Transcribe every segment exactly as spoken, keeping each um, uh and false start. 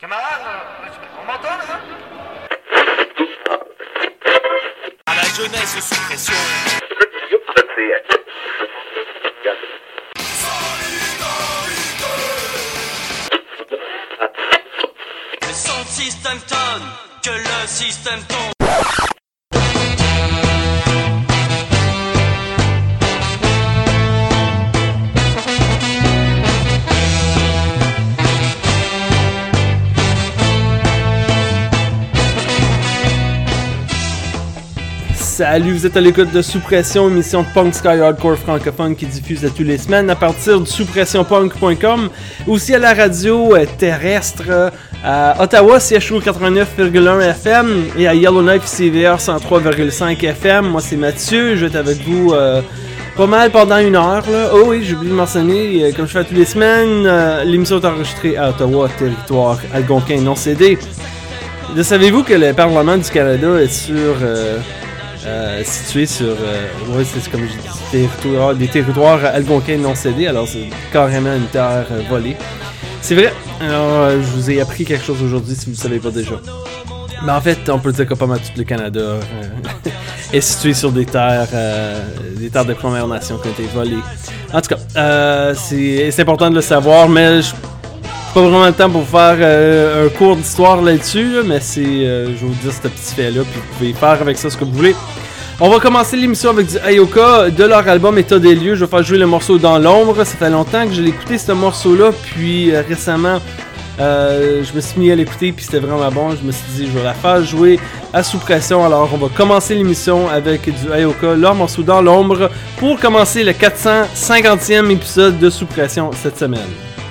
Camarades, on m'entend là? À la jeunesse sous pression. Le son système tonne, que le système tombe. Salut, vous êtes à l'écoute de Sous Pression, émission de punk sky hardcore francophone qui diffuse à tous les semaines à partir du sous pression punk point com, aussi à la radio euh, terrestre euh, à Ottawa, C H O quatre-vingt-neuf virgule un F M et à Yellowknife C V R cent trois virgule cinq F M. Moi c'est Mathieu, je vais être avec vous euh, pas mal pendant une heure. Là. Oh oui, j'ai oublié de mentionner, euh, comme je fais tous les semaines, euh, l'émission est enregistrée à Ottawa, territoire algonquin non cédé. De, savez-vous que le Parlement du Canada est sur... Euh, Euh, situé sur, euh, ouais, c'est comme j'ai dit, territoire, des territoires algonquins non cédés, alors c'est carrément une terre euh, volée. C'est vrai, alors euh, je vous ai appris quelque chose aujourd'hui si vous ne le savez pas déjà. Mais en fait, on peut dire que pas mal tout le Canada euh, est situé sur des terres, euh, des terres de Premières Nations qui ont été volées. En tout cas, euh, c'est, c'est important de le savoir, mais je pas vraiment le temps pour faire euh, un cours d'histoire là-dessus, là, mais c'est, euh, je vais vous dire ce petit fait-là, puis vous pouvez faire avec ça ce que vous voulez. On va commencer l'émission avec du Ayoka, de leur album État des lieux. Je vais faire jouer le morceau Dans l'ombre. Ça fait longtemps que je l'ai écouté, ce morceau-là, puis euh, récemment, euh, je me suis mis à l'écouter, puis c'était vraiment bon. Je me suis dit, je vais la faire jouer à Sous Pression. Alors, on va commencer l'émission avec du Ayoka, leur morceau Dans l'ombre, pour commencer le quatre cent cinquantième épisode de Sous Pression cette semaine.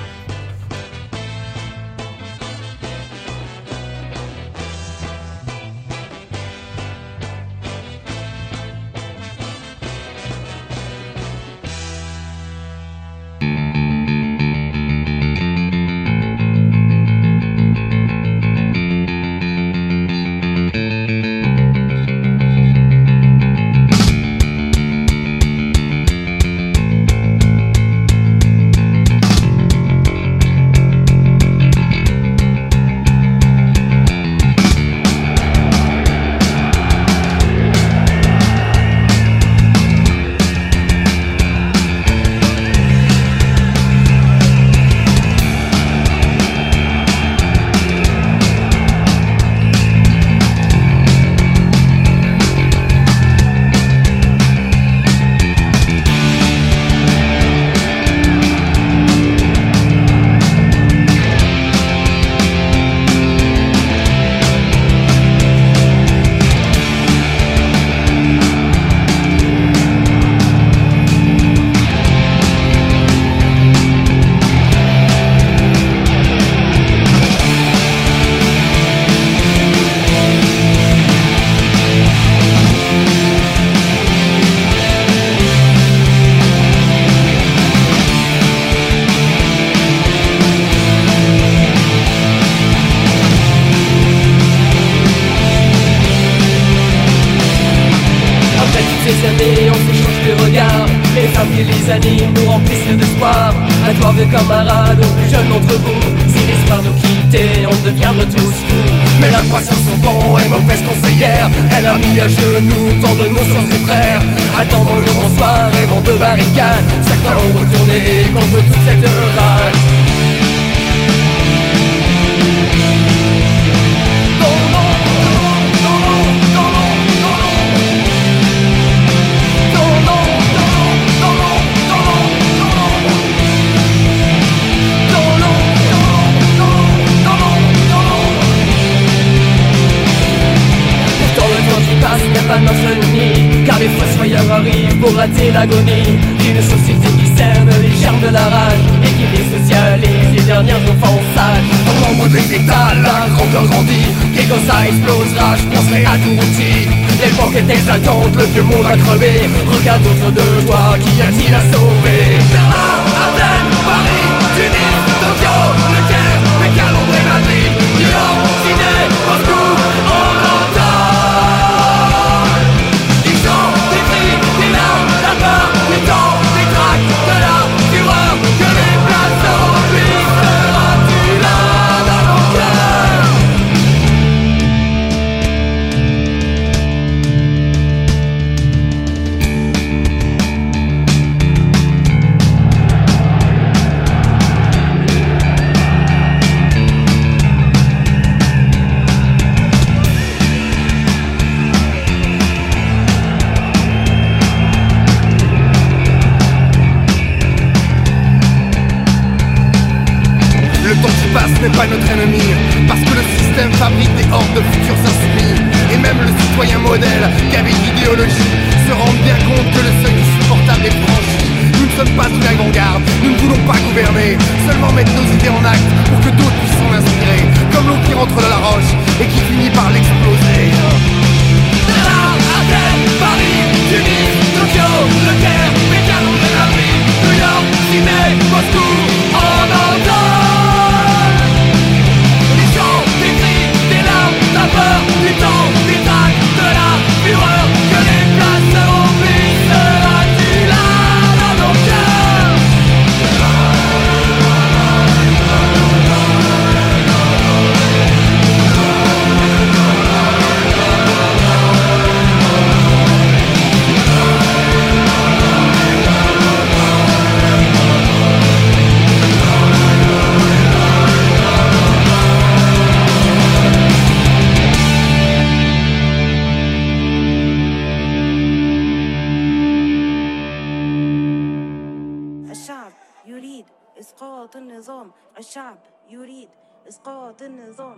L'agonie d'une société qui cerne les germes de la rage et qui désocialise les dernières enfants sages. Au moment de l'état, la grandeur grandit, et quand ça explosera, je penserai à tout outil. L'époque est exaltante, le vieux monde a crevé. Regarde autour de toi, qui a-t-il à sauver? Berlin, Athènes, Paris, Tunis, Tokyo, Le Caire, Pékin, Londres et Madrid, New York, Sydney, Moscou, on l'entend. Ils sont des cris, des larmes, la peur, du temps, des tracts, de la fureur, que les places remplissent. Seras-tu là dans mon cœur? classe n'est pas notre ennemi, parce que le système fabrique des hordes de futurs insoumis. Et même le citoyen modèle, qu'avec l'idéologie, se rend bien compte que le seuil du supportable est franchi. Nous ne sommes pas une avant-garde, nous ne voulons pas gouverner, seulement mettre nos idées en acte pour que d'autres puissent s'en inspirer. Comme l'eau qui rentre dans la roche et qui finit par l'exploser. Berlin, Athènes, Paris, Tunis, Tokyo, Le Caire, Pékin, Tel Aviv, New York, Sydney, Moscou, on entend les chants, des cris, des larmes, la peur, du temps, des actes, de la fureur, que les places se remplissent, seras-tu là dans nos cœurs? الشعب يريد إسقاط النظام الشعب يريد إسقاط النظام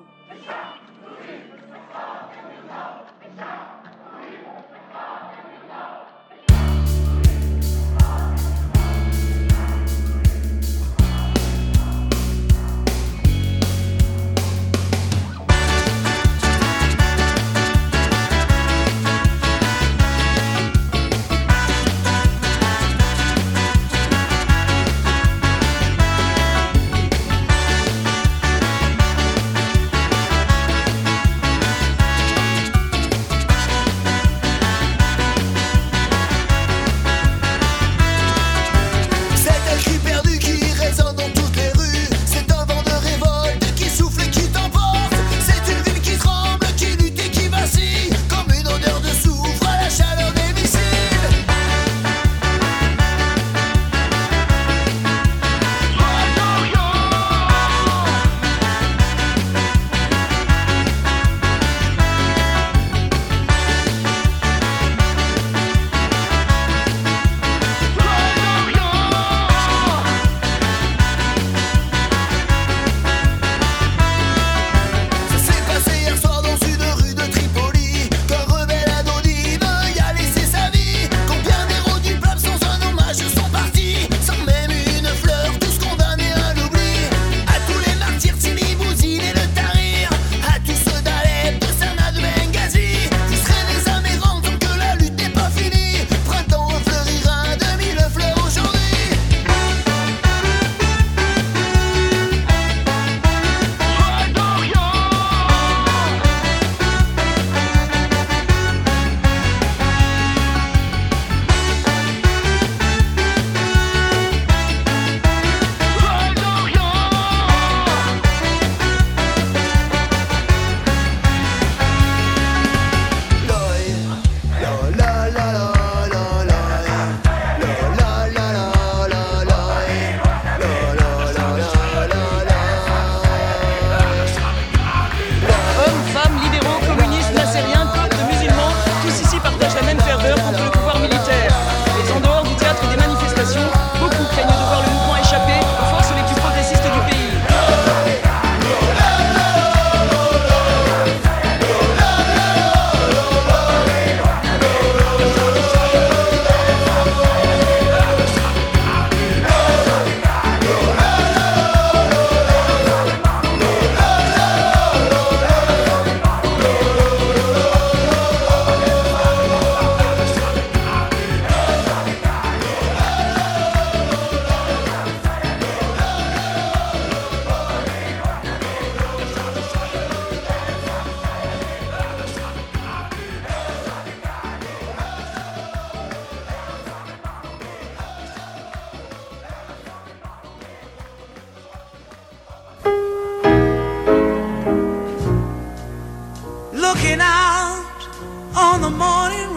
Looking out on the morning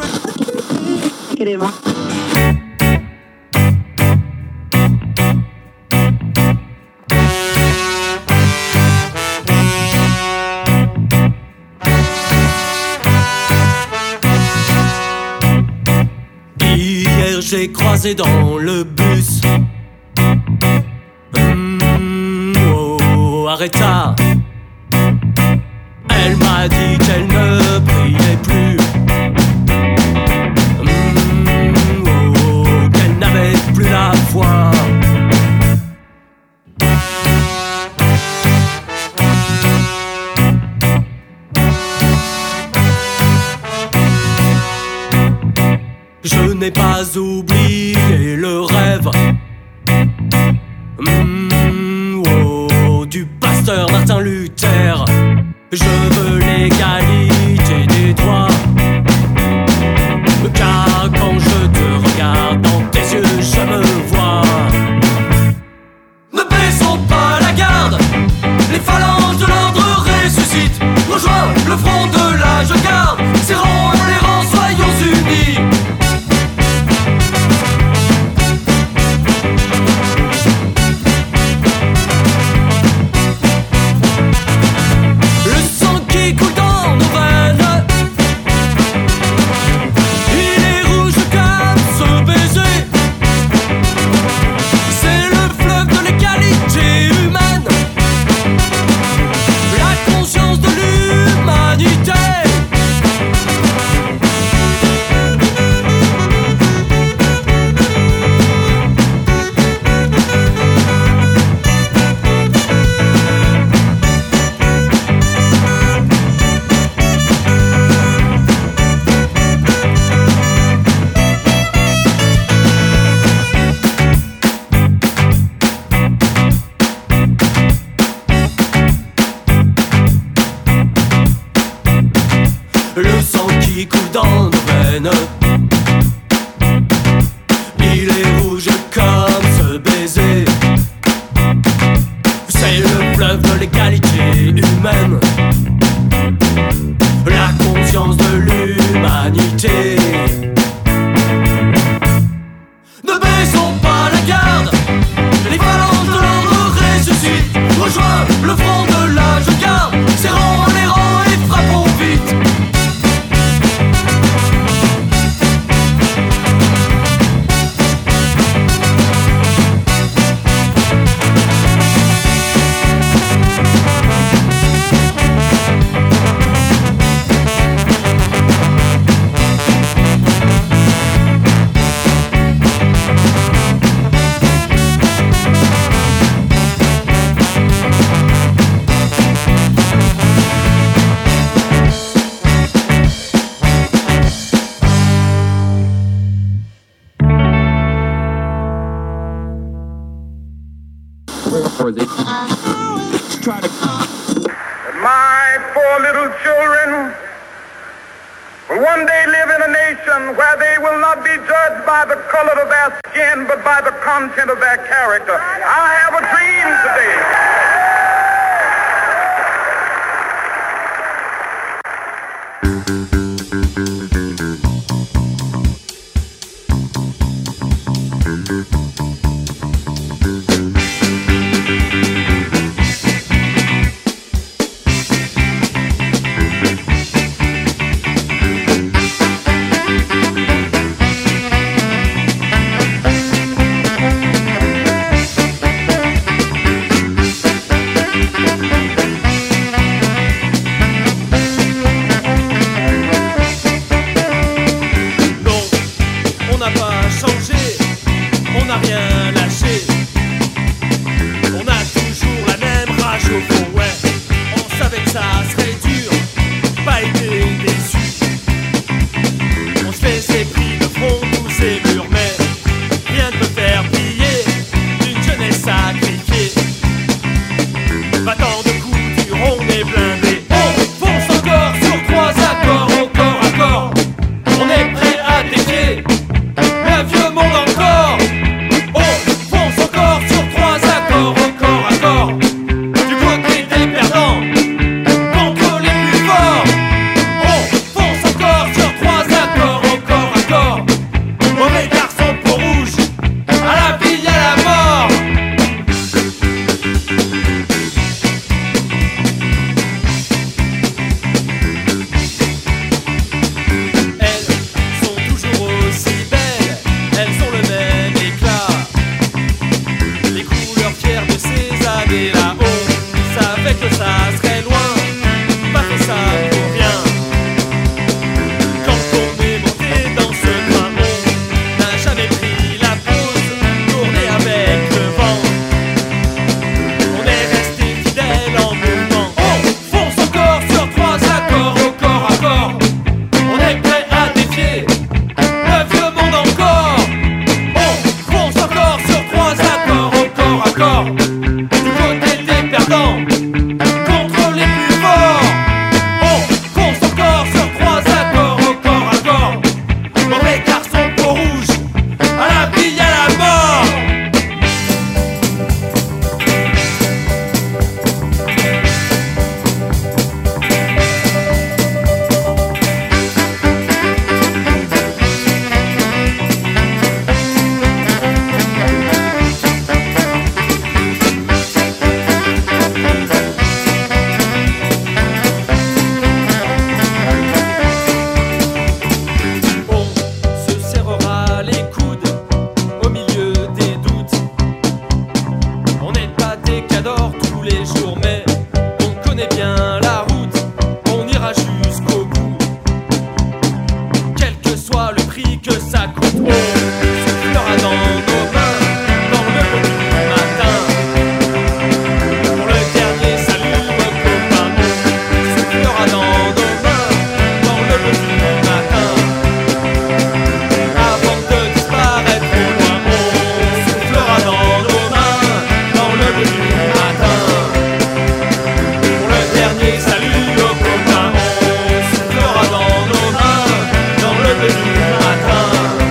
rain. Hier j'ai croisé dans le bus mmh, oh, s'arrêta. Elle m'a dit qu'elle ne priait plus, mmh, oh, qu'elle n'avait plus la foi. Je n'ai pas oublié le rêve, mmh, oh, du pasteur Martin Luther. Je veux l'égalité des droits, car quand je te regarde dans tes yeux, je me vois. Ne baissons pas la garde, les phalanges de l'ordre ressuscitent. Rejoins le front de la Jogarde, serrons les rangs, soyons unis. My four little children will one day live in a nation where they will not be judged by the color of their skin, but by the content of their character. I have a dream today. que ça serait loin, pas fait ça pour rien. Quand on est monté dans ce train, on n'a jamais pris la pause, tourné avec le vent. On est resté fidèle en mouvement. On fonce encore sur trois accords, au corps à corps. On est prêt à défier le vieux monde encore. On fonce encore sur trois accords, au corps à corps. Du côté des perdants, contre les plus forts. On fonce encore sur trois accords, au corps à corps. Mauvais garçon peau rouge, à la vie à la mort. On se serrera les coudes au milieu des doutes. On n'est pas des cadors tous les jours, mais on connaît bien la route. On ira jusqu'au bout, quel que soit le prix que ça coûte. On soufflera dans nos mains, dans le bleu du matin, pour le dernier salut aux copains. On soufflera dans nos mains, dans le bleu du matin, avant de disparaître au loin. On soufflera dans nos mains, dans le bleu du matin, pour le dernier salut aux copains. On soufflera dans nos mains, dans le bleu du matin.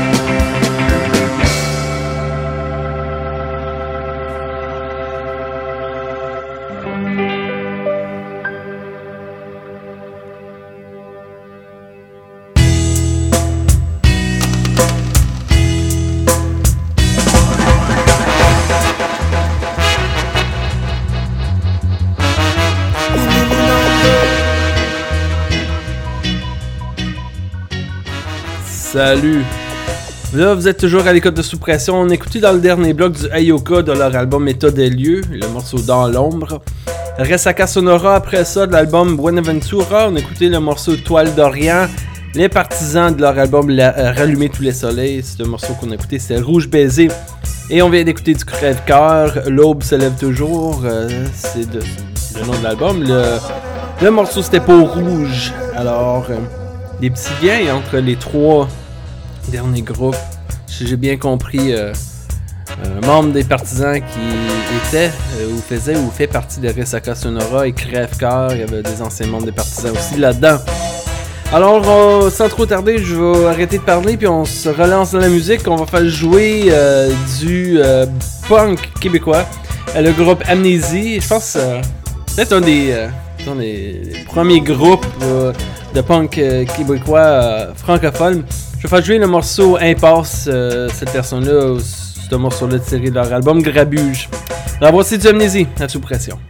Salut! Là, vous êtes toujours à l'écoute de Sous Pression. On a écouté dans le dernier bloc du Ayoka de leur album État des lieux, le morceau Dans l'ombre. Resaca Sonora, après ça, de l'album Buenaventura, on a écouté le morceau Toile d'Orient. Les partisans de leur album La- euh, Rallumer tous les soleils, c'est le morceau qu'on a écouté, c'est Rouge Baiser. Et on vient d'écouter du Crève-Cœur, L'aube se lève toujours, euh, c'est, de, c'est le nom de l'album. Le, le morceau c'était Peau rouge. Alors, euh, des petits liens entre les trois derniers groupes. Si j'ai bien compris, euh, un membre des partisans qui était euh, ou faisait ou fait partie de Resaca Sonora et Crève-Cœur, il y avait des anciens membres des partisans aussi là-dedans. Alors, euh, sans trop tarder, je vais arrêter de parler puis on se relance dans la musique. On va faire jouer euh, du euh, punk québécois. Euh, le groupe Amnésie, je pense euh, peut-être un des, euh, un des premiers groupes euh, de punk euh, québécois euh, francophones. Je vais faire jouer le morceau Impasse, euh, cette personne-là, c'est un morceau-là tiré de leur album Grabuge. Alors voici du Amnésie, à Sous Pression.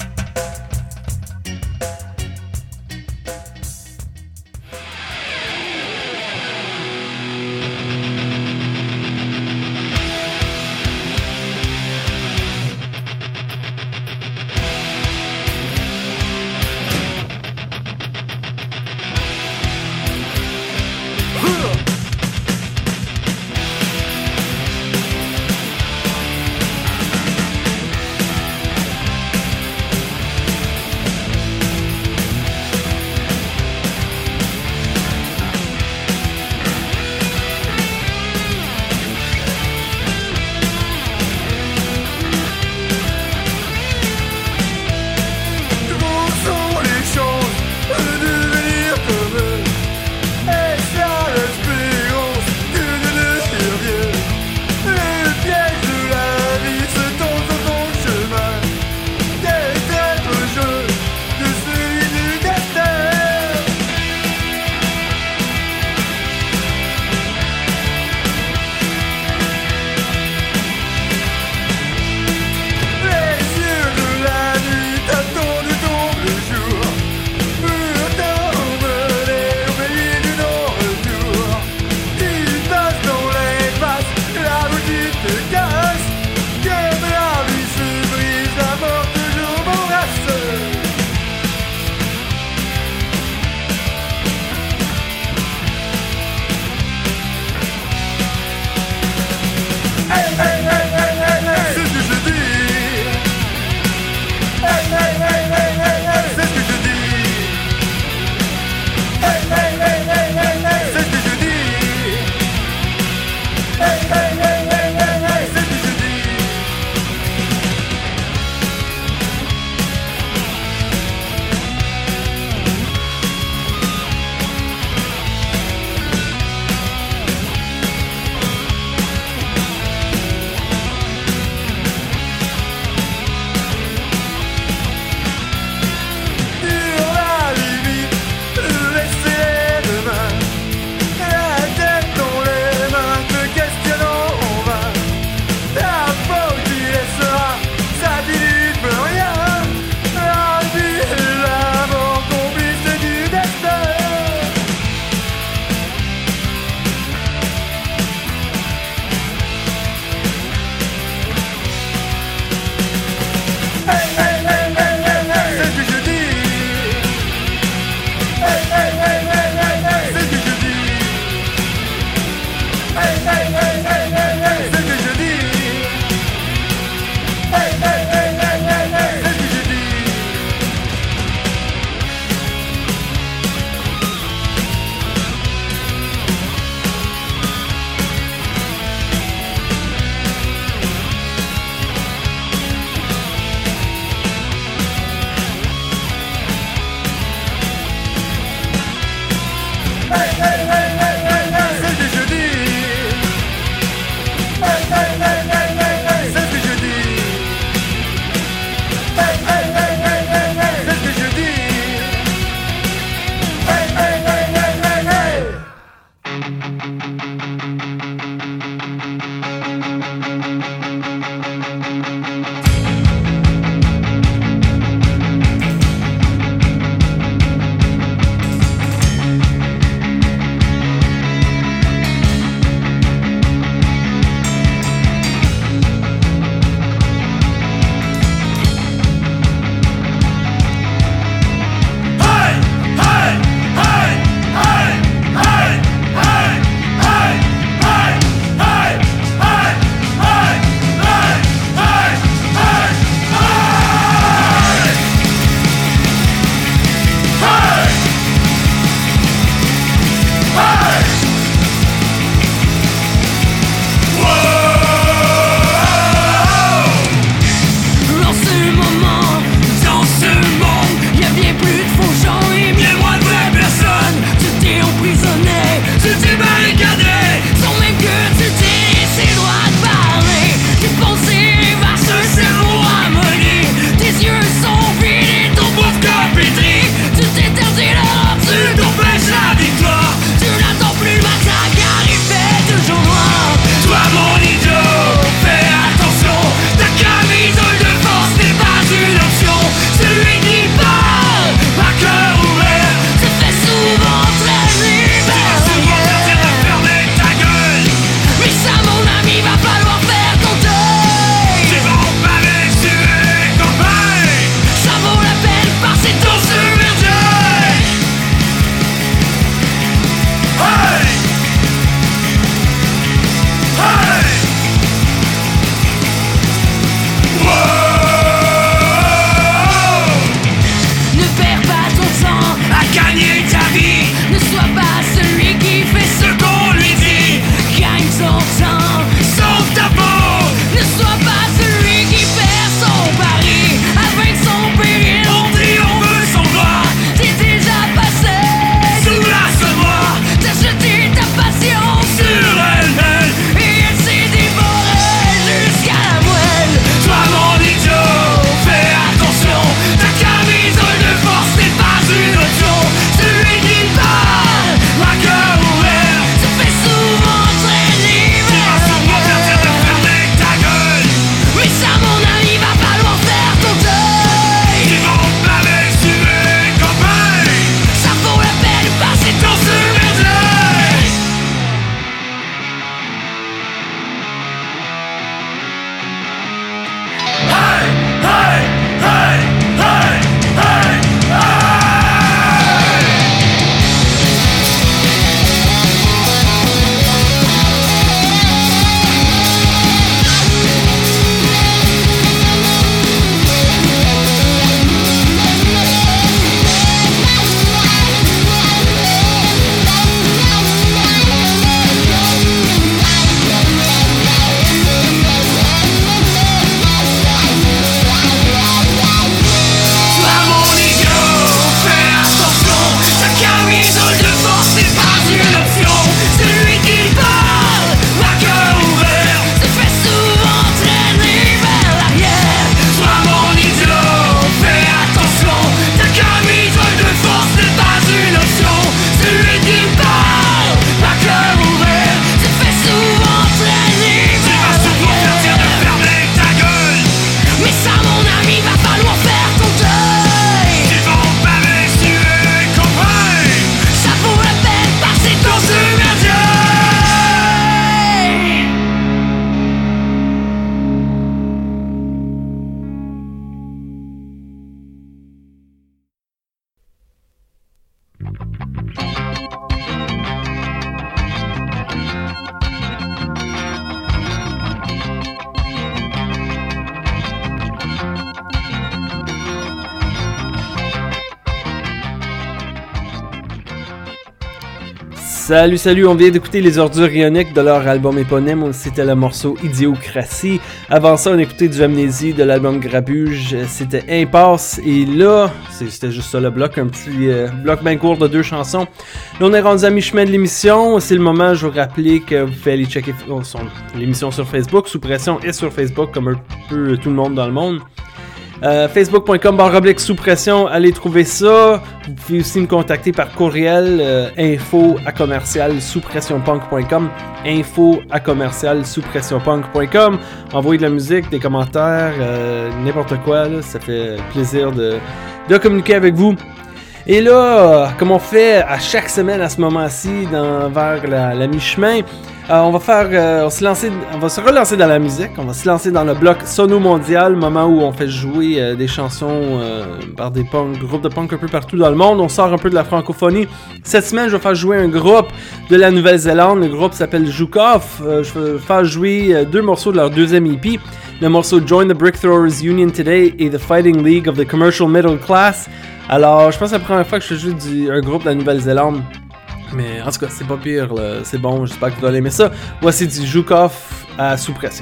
Salut, salut, on vient d'écouter Les Ordures Ioniques de leur album éponyme, c'était le morceau Idiocratie. Avant ça, on a écouté du Amnésie de l'album Grabuge, c'était Impasse, et là, c'était juste ça le bloc, un petit euh, bloc bien court de deux chansons. Là, on est rendu à mi-chemin de l'émission, c'est le moment, je vous rappeler que vous pouvez aller checker oh, son, l'émission sur Facebook, Sous Pression est sur Facebook, comme un peu tout le monde dans le monde. Euh, facebook point com barre oblique sous pression, allez trouver ça. Vous pouvez aussi me contacter par courriel euh, info à commercial sous pression punk point com, info à commercial sous pression punk point com. Envoyez de la musique, des commentaires, euh, n'importe quoi, là, ça fait plaisir de, de communiquer avec vous. Et là, comme on fait à chaque semaine à ce moment-ci, dans, vers la, la mi-chemin, euh, on va faire, euh, on, se lancer, on va se relancer dans la musique. On va se lancer dans le bloc Sono Mondial, moment où on fait jouer euh, des chansons euh, par des punk, groupes de punk un peu partout dans le monde. On sort un peu de la francophonie. Cette semaine, je vais faire jouer un groupe de la Nouvelle-Zélande. Le groupe s'appelle Zhukoff. Euh, je vais faire jouer euh, deux morceaux de leur deuxième E P. Le morceau Join the Brick Throwers Union Today et The Fighting League of the Commercial Middle Class. Alors, je pense que c'est la première fois que je joue du, un groupe de la Nouvelle-Zélande. Mais en tout cas, c'est pas pire, là. C'est bon, j'espère que vous allez aimer ça. Voici du Zhukoff à Sous Pression.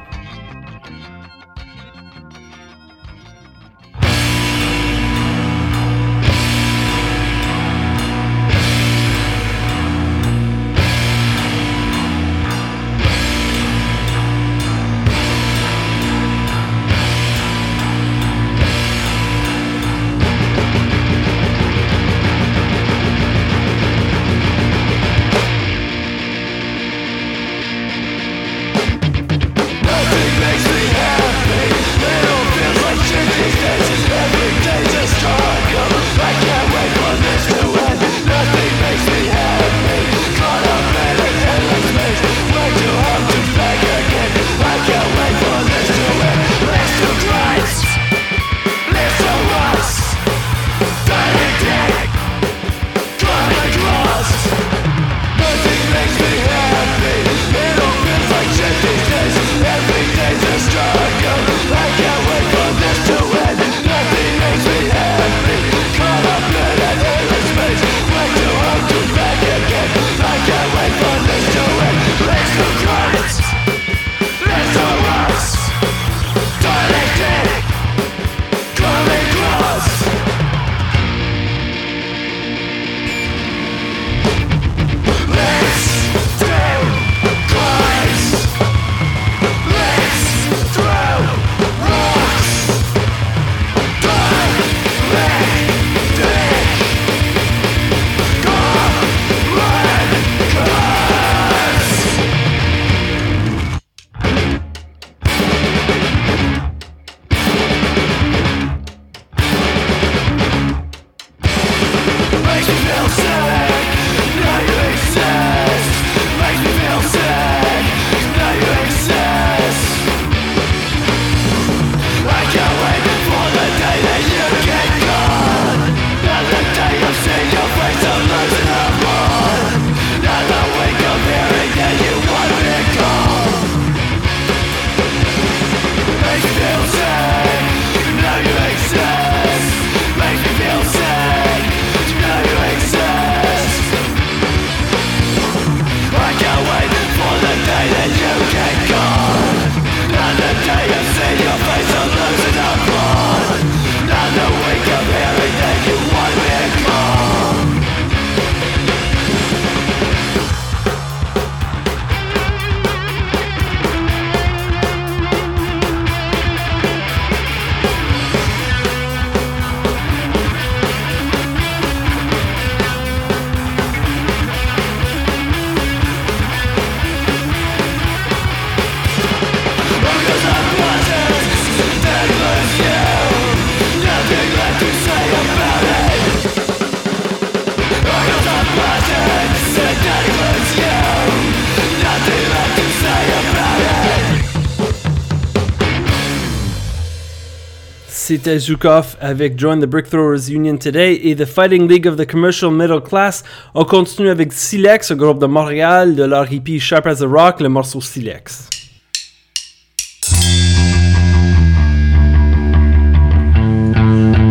C'était Zhukoff avec Join the Brick Throwers Union Today et The Fighting League of the Commercial Middle Class. On continue avec Silex, un groupe de Montréal, de leur E P Sharp as a Rock, le morceau Silex.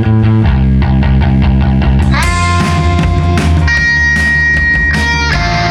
Ah!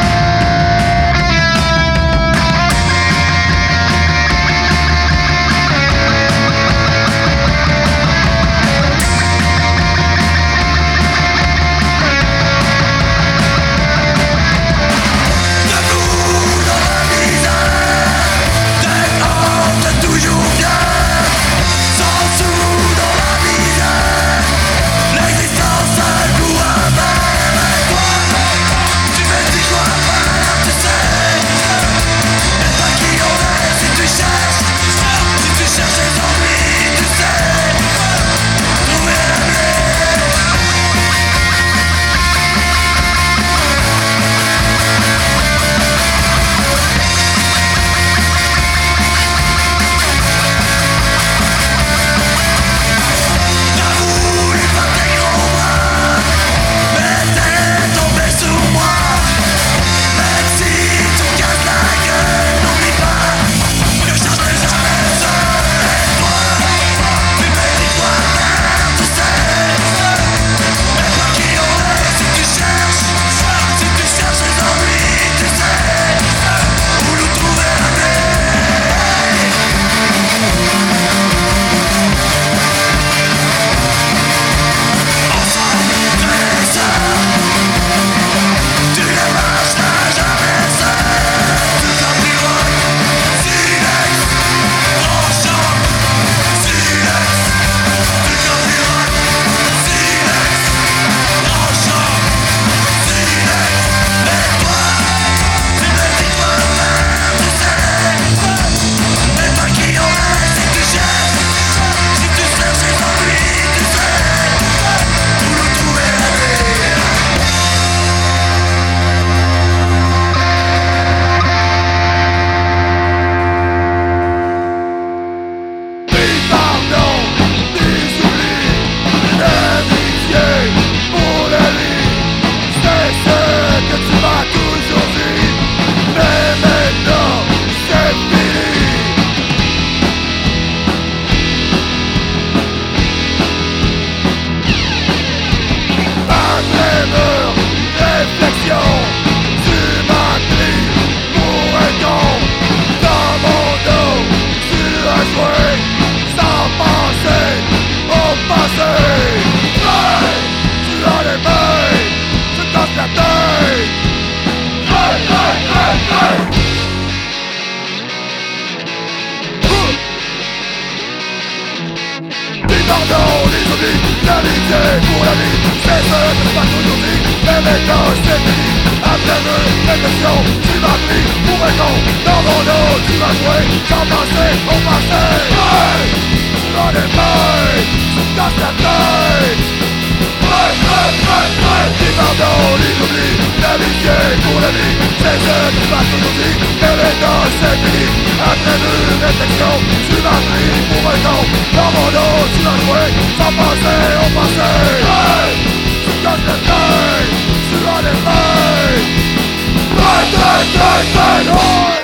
méthode c'est fini. Après deux élections, tu m'as pris pour un con. Dans mon dos, tu m'as joué sans penser au passé. Hey! Dans les mains, tu me casses la tête. Hey, hey, hey, hey! Les pardons, les oublis, l'amitié pour la vie. C'est ce qui se passe aujourd'hui, les méthodes c'est fini. Après deux réflexions, tu m'as pris pour un con. Dans mon dos, tu m'as joué sans penser au passé. Hey! Tu me casses la tête, tu as les mains. Hey, hey, hey, hey, hey!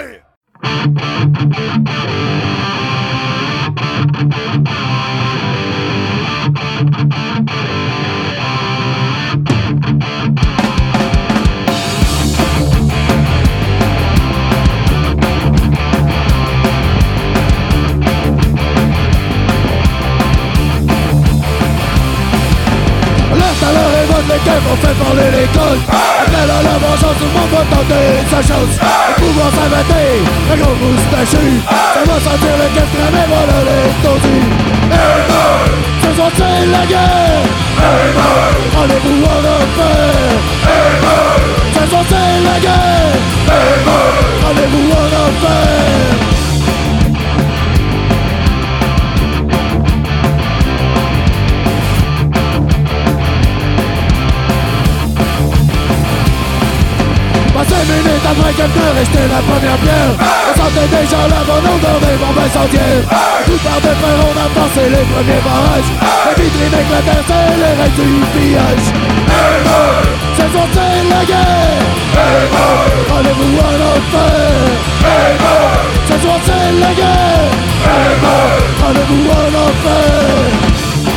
Lesquels vont faire parler l'école. Après la vengeance, tout le monde va tenter sa chance. Le pouvoir s'inventer, la grosse moustachue. Ça va sentir le quatrième et voilà les tondus. Ce soir c'est la guerre. Rendez-vous en enfer. Ce soir c'est la guerre. Rendez-vous en enfer. Cinq minutes après quelqu'un restait la première pierre. On sentait déjà l'abandon dans des bombes incendiaires. Tout par de fer on a passé les premiers barrages. Les vitrines éclatèrent, c'est les règles du pillage. Ce soir c'est la guerre. Rendez-vous en enfer. Ce soir c'est la guerre. Rendez-vous en enfer.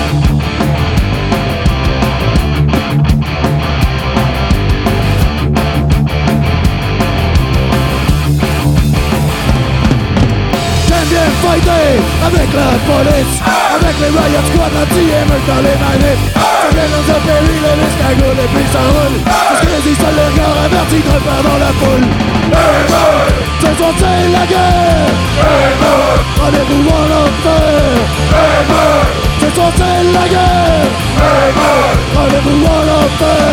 Fighter avec la police, avec les riot squad, l'anti-émeute dans les manettes. Ça vient dans un péril, les escargots, les puis ça roule. Parce que les histoires, les regards avertis grimpent dans la foule. Ce soir c'est la guerre. Rendez-vous en enfer. Ce soir c'est la guerre. Rendez-vous en enfer.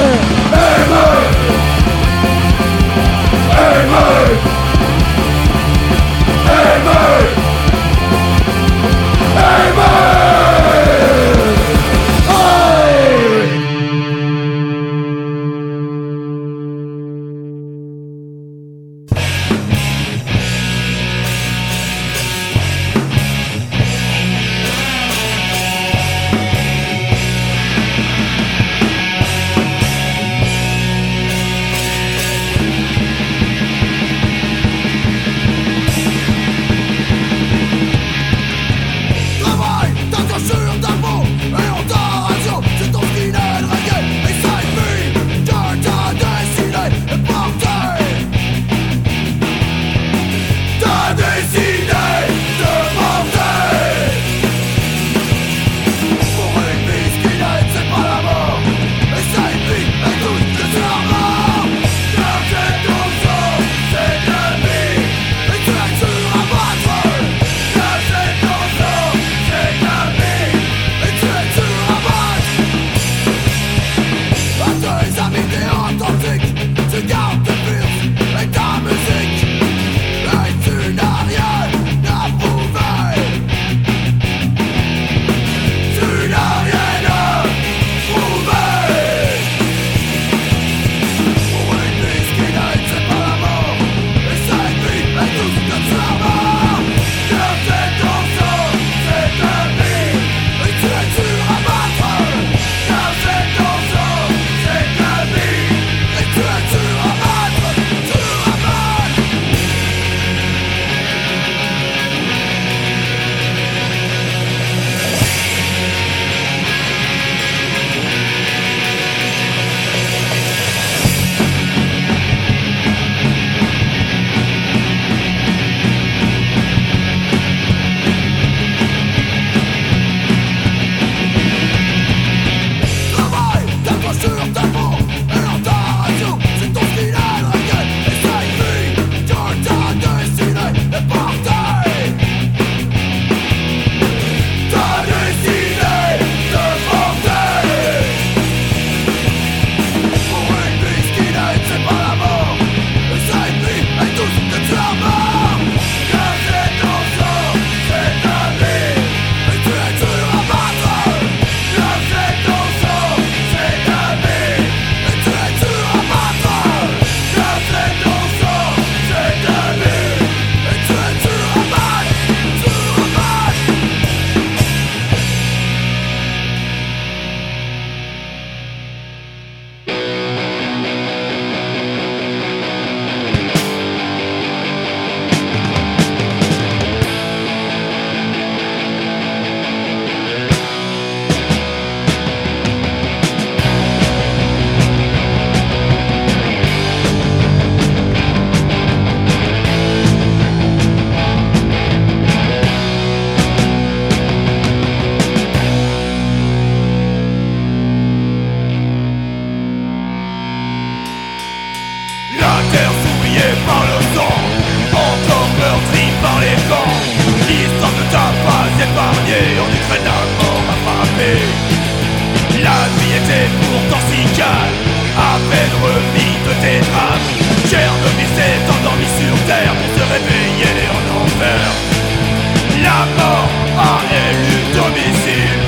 terre souillée par le sang, encore meurtrie par les camps. L'histoire ne t'a pas épargné, en Ukraine la mort a frappé. La nuit était pourtant si calme, à peine remis de tes drames. Tchernobyl s'est endormi sur terre pour se réveiller en enfer. La mort a élu domicile,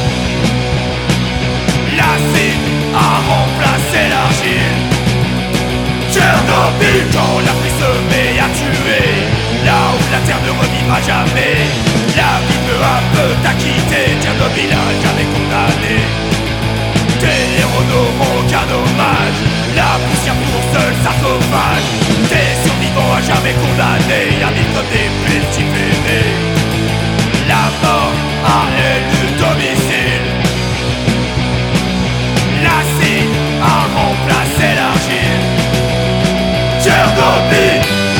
l'acide a remplacé l'argile. Tchernobyl, quand la pluie se met à tuer, là où la terre ne revivra jamais. La vie peu à peu t'a quitté, Tchernobyl a jamais condamné. Tes héros n'auront qu'un hommage, la poussière pour seul sarcophage. Tes survivants à jamais condamnés, à vivre comme des pestiférés. La mort a élu domicile, l'acide a remplacé l'argile. Tchernobyl.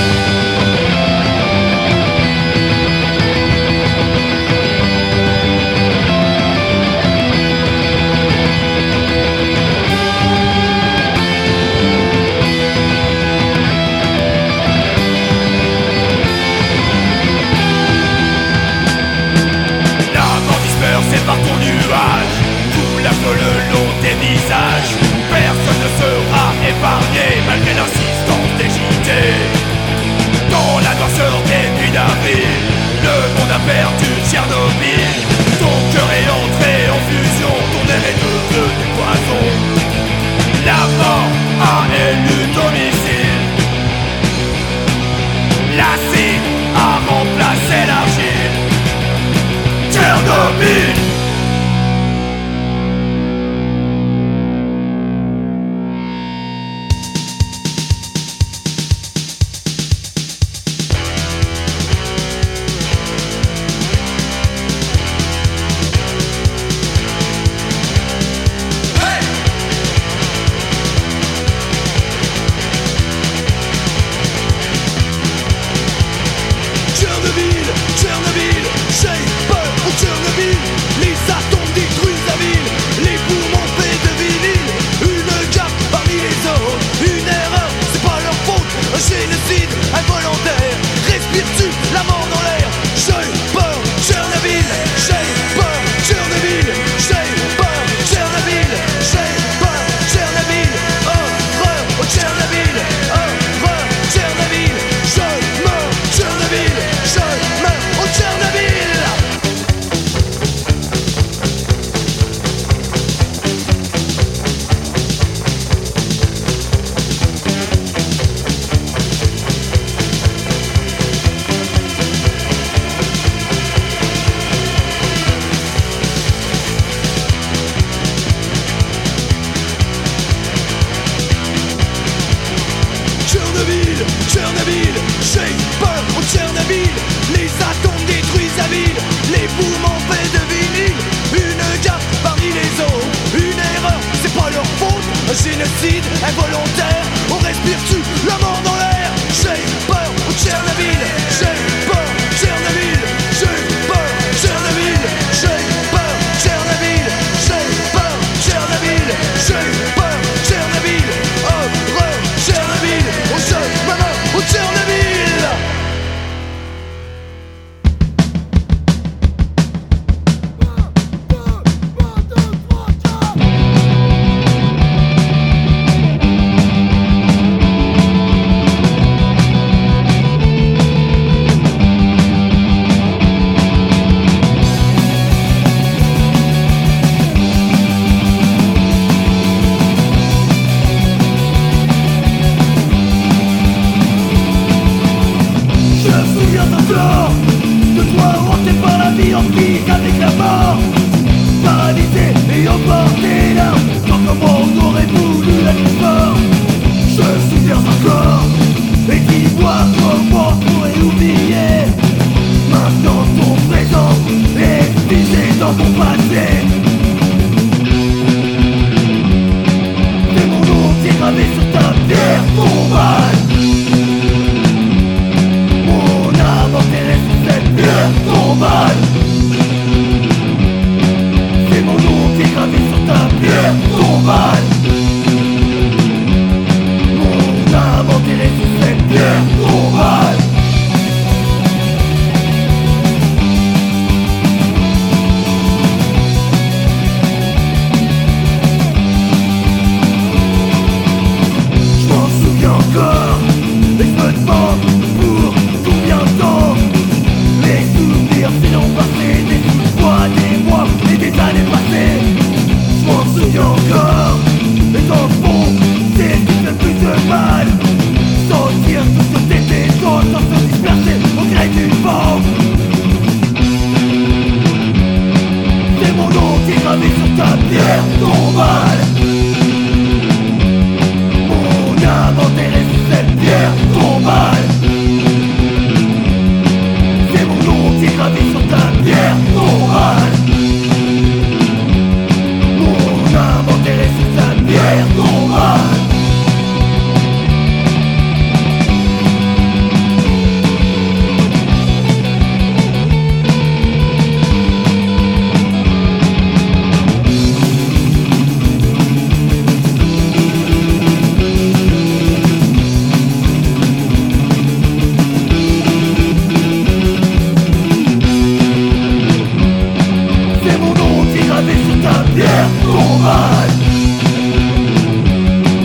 C'est par ton nuage, tout la feu le long des visages. Personne ne sera épargné malgré l'insistance des J T. Dans la noirceur des nuits d'avril, le monde a perdu Tchernobyl. Ton cœur est entré en fusion, ton air est devenu poison. La mort a élu domicile, l'acide a remplacé l'argile. Tchernobyl. C'est mon nom qui est gravé sur ta pierre tombale.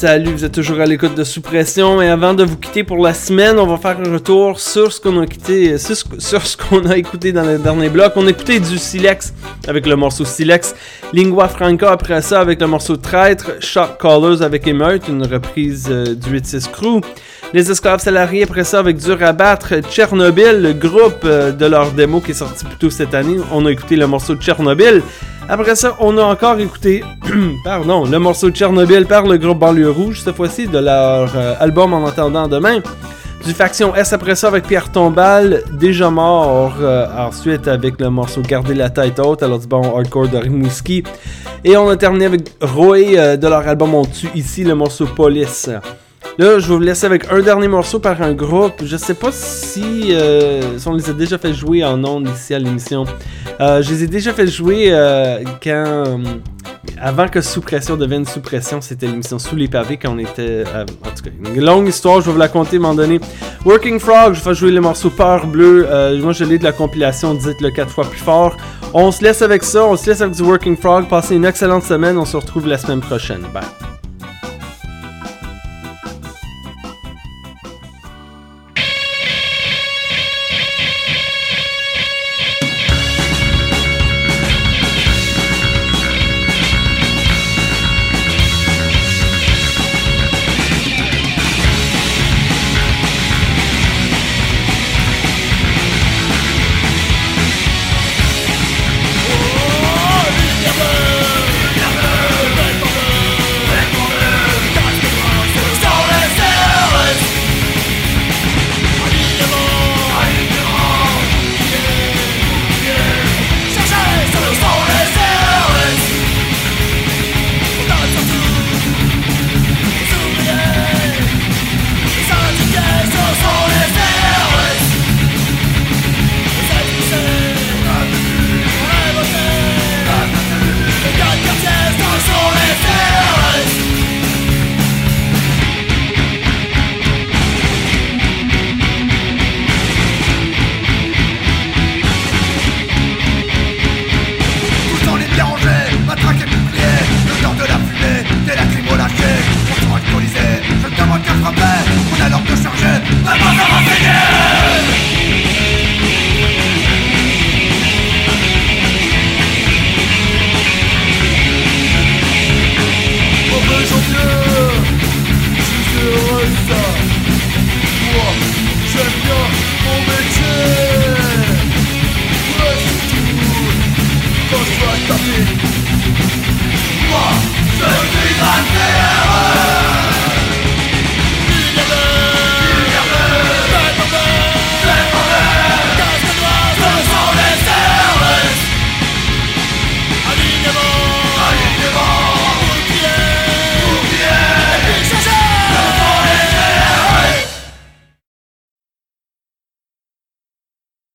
Salut, vous êtes toujours à l'écoute de Sous Pression et avant de vous quitter pour la semaine, on va faire un retour sur ce qu'on a quitté, sur ce, sur ce qu'on a écouté dans le dernier bloc. On a écouté du Silex avec le morceau Silex, Lingua Franca après ça avec le morceau Traître, Shock Callers avec Émeute, une reprise euh, du huit six Crew. Les Esclaves Salariés après ça avec Dur à battre, Tchernobyl, le groupe euh, de leur démo qui est sorti plus tôt cette année. On a écouté le morceau de Tchernobyl. Après ça, on a encore écouté pardon, le morceau de Tchernobyl par le groupe Banlieue Rouge, cette fois-ci de leur euh, album En attendant demain. Du Faction S après ça avec Pierre Tombal, Déjà mort, euh, ensuite avec le morceau Garder la tête haute, alors du bon hardcore de Rimouski. Et on a terminé avec Roy euh, de leur album On tue ici, le morceau Police. Là, je vais vous laisser avec un dernier morceau par un groupe. Je sais pas si, euh, si on les a déjà fait jouer en ondes ici à l'émission. Euh, je les ai déjà fait jouer euh, quand... Euh, avant que Sous Pression devienne Sous Pression, c'était l'émission Sous les pavés quand on était... Euh, en tout cas, une longue histoire, je vais vous la conter à un moment donné. Working Frog, je vais jouer le morceau Peur Bleu. Euh, moi, je l'ai de la compilation Dites-le quatre fois plus fort. On se laisse avec ça, on se laisse avec du Working Frog. Passez une excellente semaine, on se retrouve la semaine prochaine. Bye!